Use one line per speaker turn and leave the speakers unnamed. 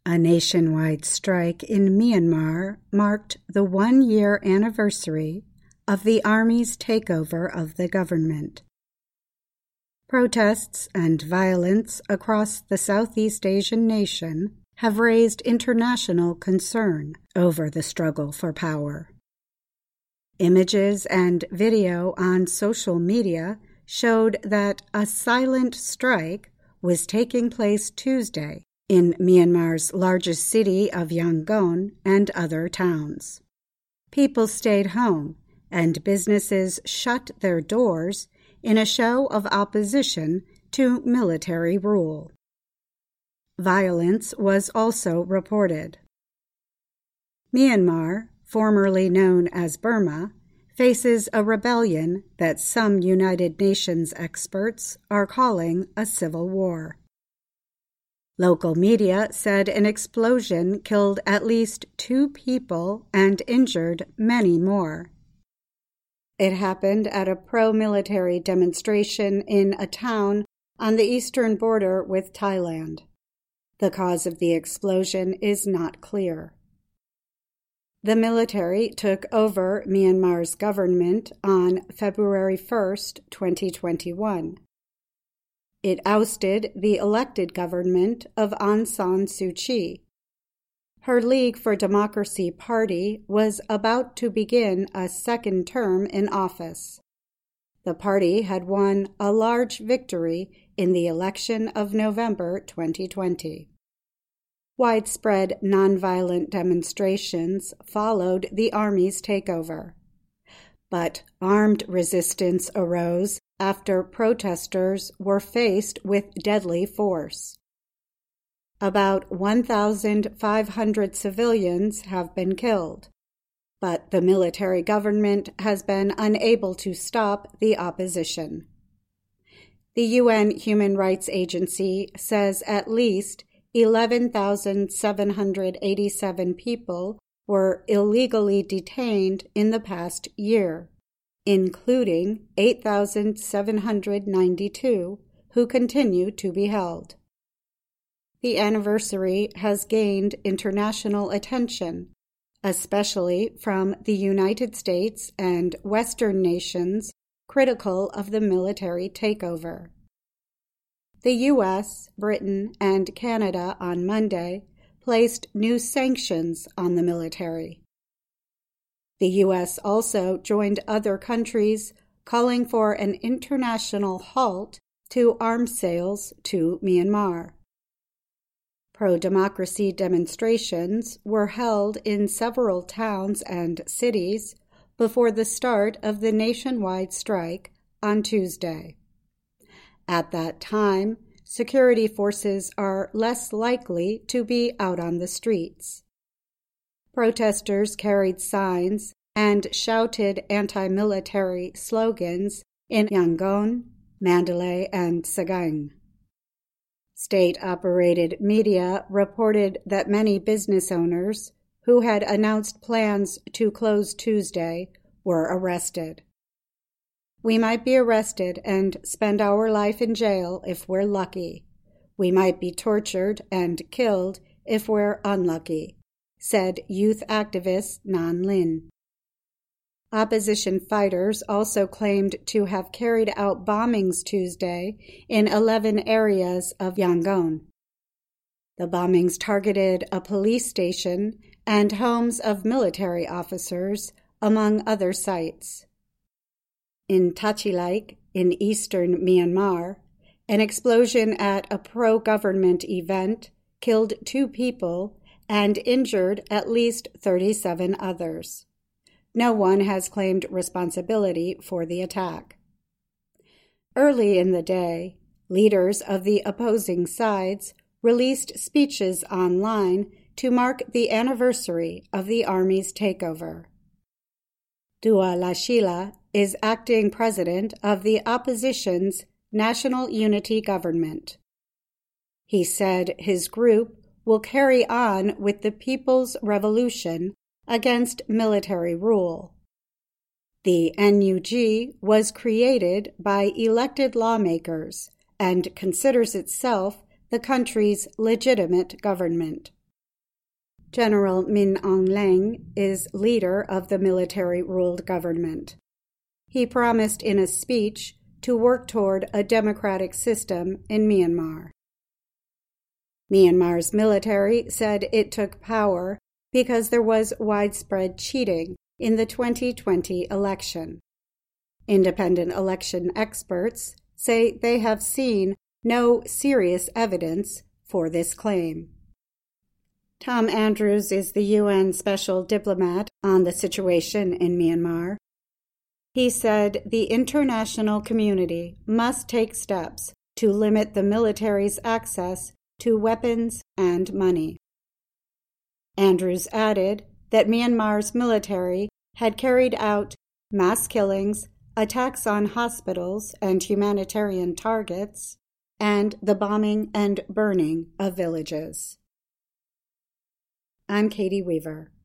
A nationwide strike in Myanmar marked the one-year anniversary of the army's takeover of the government. Protests and violence across the Southeast Asian nation have raised international concern over the struggle for power. Images and video on social media showed that a silent strike was taking place Tuesday in Myanmar's largest city of Yangon and other towns. People stayed home, and businesses shut their doors in a show of opposition to military rule. Violence was also reported. Myanmar, formerly known as Burma, faces a rebellion that some United Nations experts are calling a civil war. Local media said an explosion killed at least 2 people and injured many more. It happened at a pro-military demonstration in a town on the eastern border with Thailand. The cause of the explosion is not clear. The military took over Myanmar's government on February 1, 2021. It ousted the elected government of Aung San Suu Kyi. Her League for Democracy party was about to begin a second term in office. The party had won a large victory in the election of November 2020. Widespread nonviolent demonstrations followed the army's takeover. But armed resistance arose after protesters were faced with deadly force. About 1,500 civilians have been killed, but the military government has been unable to stop the opposition. The UN Human Rights Agency says at least 11,787 people were illegally detained in the past year, including 8,792 who continue to be held. The anniversary has gained international attention, especially from the United States and Western nations critical of the military takeover. The U.S., Britain, and Canada on Monday placed new sanctions on the military. The U.S. also joined other countries calling for an international halt to arms sales to Myanmar. Pro-democracy demonstrations were held in several towns and cities before the start of the nationwide strike on Tuesday. At that time, security forces are less likely to be out on the streets. Protesters carried signs and shouted anti-military slogans in Yangon, Mandalay, and Sagaing. State-operated media reported that many business owners who had announced plans to close Tuesday were arrested. "We might be arrested and spend our life in jail if we're lucky. We might be tortured and killed if we're unlucky," said youth activist Nan Lin. Opposition fighters also claimed to have carried out bombings Tuesday in 11 areas of Yangon. The bombings targeted a police station and homes of military officers, among other sites. In Tachilike, in eastern Myanmar, an explosion at a pro-government event killed 2 people and injured at least 37 others. No one has claimed responsibility for the attack. Early in the day, leaders of the opposing sides released speeches online to mark the anniversary of the army's takeover. Dua Lashila is acting president of the opposition's National Unity Government. He said his group will carry on with the People's Revolution against military rule. The NUG was created by elected lawmakers and considers itself the country's legitimate government. General Min Aung Hlaing is leader of the military-ruled government. He promised in a speech to work toward a democratic system in Myanmar. Myanmar's military said it took power because there was widespread cheating in the 2020 election. Independent election experts say they have seen no serious evidence for this claim. Tom Andrews is the UN Special Diplomat on the situation in Myanmar. He said the international community must take steps to limit the military's access to weapons and money. Andrews added that Myanmar's military had carried out mass killings, attacks on hospitals and humanitarian targets, and the bombing and burning of villages. I'm Katie Weaver.